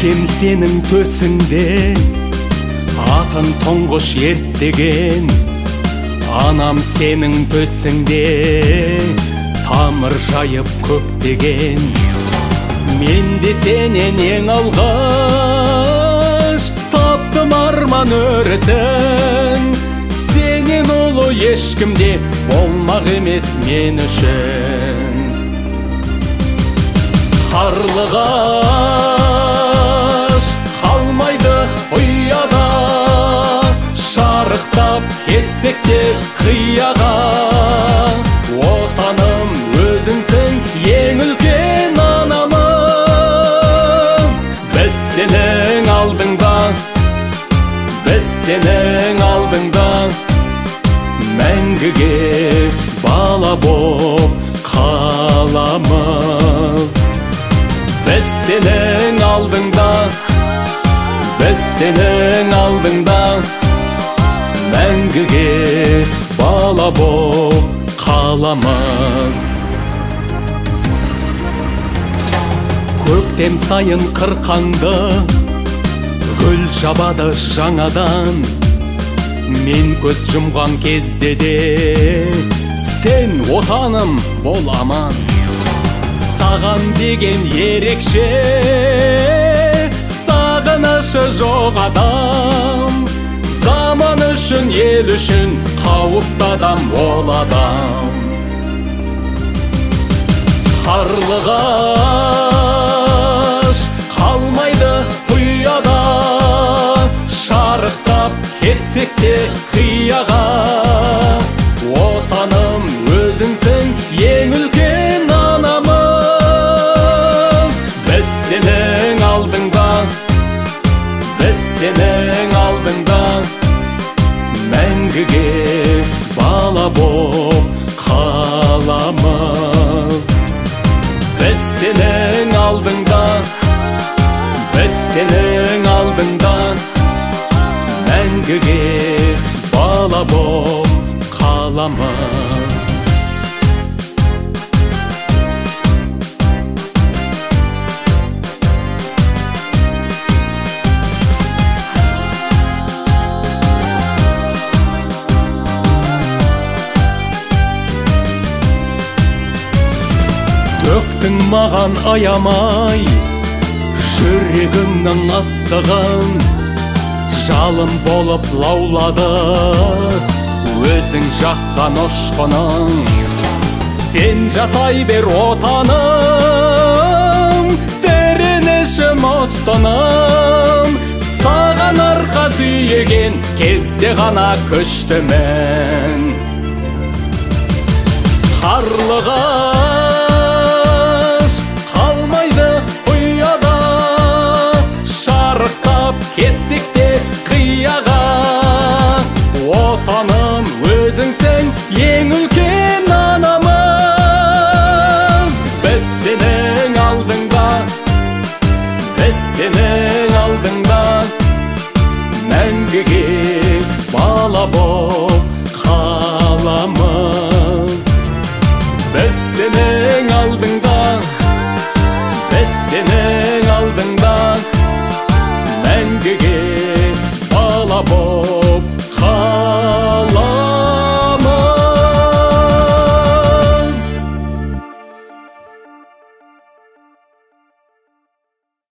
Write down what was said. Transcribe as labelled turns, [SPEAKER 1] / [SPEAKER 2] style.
[SPEAKER 1] әкем сенің төсіңде атын тұңғыш ерттеген, анам сенің төсіңде тамыр жайып көктеген. Мен де сенен ең алғаш таптым арман өрісін, сенен ұлы ешкімде болмақ емес мен үшін. Қарлығаш қалмайды ұяда, шарықтап кетсек те қияға. Отаным өзіңсің ең үлкен анамыз. Біз сенің алдыңда мәңгіге бала боп қаламыз. Біз сенің алдыңда мәңгіге бала боп қаламыз. Көктем сайын қырқаңды гүл жабады жаңадан. Мен көз жұмған кезде де сен отаным бол аман. Саған деген ерекше сағынышы жоқ адам, заман үшін, ел үшін қауіпті адам ол адам. Қарлығаш қалмайды ұяда, шарықтап кетсек те қияға. Отаным өзіңсің ең үлкен анамыз. Біз сенің алдыңда мәңгіге бала боп қаламыз. Біз сенің алдыңда мәңгіге бала боп қаламыз. Төктің маған аямай жүрегімнің ыстығын, жалын болып лаулады өзің жаққан ұшқының. Сен жасай бер отаным, тіреніші мұстыным. Саған арқа сүйеген кезде ғана күштімін. Қарлығаш қалмайды ұяда, шарықтап кетсек те қияға. Отаным өзіңсің ең үлкен анамыз. Біз сенің алдыңда мәңгіге бала боп